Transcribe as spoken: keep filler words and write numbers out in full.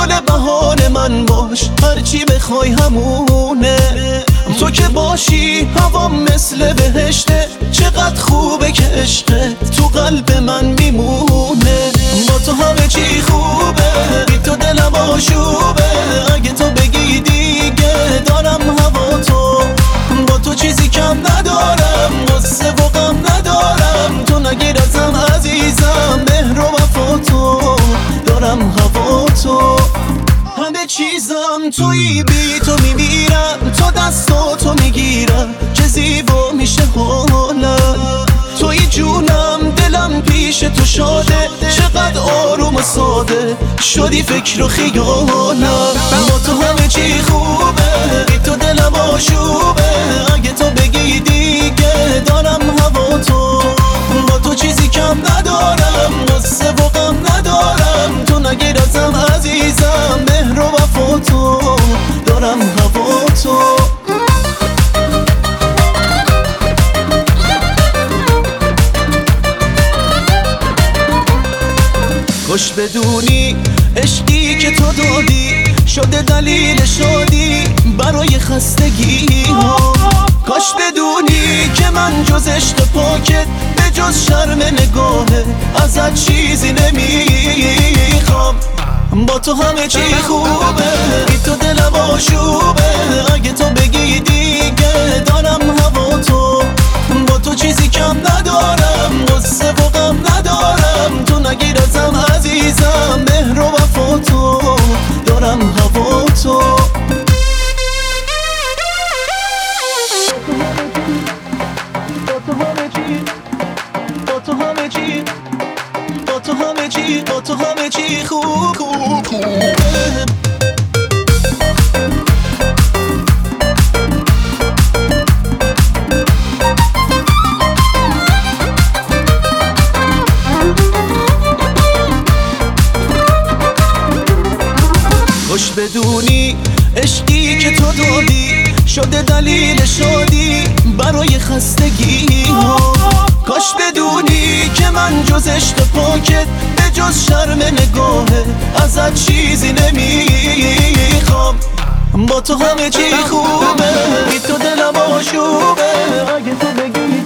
گل بهار من باش، هرچی بخوای همونه. تو که باشی هوا مثل بهشته، چقدر خوبه که عشقت تو قلب من میمونه. با تو همه چی خوبه، بی تو دلم آشوبه. اگه تو بگی دیگه دارم هوا تو، با تو چیزی کم ندارم، غصه و غم ندارم. تو نگیر ازم عزیزم، مهر و وفا تو، دارم هوا تو. همه چیزم تویی، بی تو میمیرم، تو دستاتو میگیرم، چه زیبا میشه حالم. تویی جونم، دلم پیش تو شاده، چقدر آروم و ساده شدی فکر و خیالم. با تو همه چی خوبه، بی تو دلم آشوبه. اگه تو بگی دیگه دارم هوا تو، با تو چیزی کم ندارم، غصه و غم ندارم. تو نگیر ازم عزیزم، مهر و وفا تو، دارم هوا تو. خوش بدونی عشقی که تو دادی شده دلیل شادی برای خستگی ها. کاش بدونی که من جز عشق پاکت، به جز شرم نگاهه ازت چیزی نمیخوام. با تو همه چی خوبه، بی تو دلم آشوبه. اگه تو بگی دیگه دارم هوا تو، با تو چیزی کم ندارم، غصه و غم ندارم. تو نگیر ازم عزیزم، مهر و وفا تو، دارم هوا تو. با تو همه چی، با تو همه چی، با تو همه چی، با تو همه چی خوب خوب خوبه. خوش بدونی عشقی که تو دادی شده دلیل شادی برای خستگی ها. کاش بدونی که من جز عشق پاکت، به جز شرم نگاهه ازت چیزی نمیخوام. با تو همه چی خوبه، بی تو دلم آشوبه. اگه تو بگی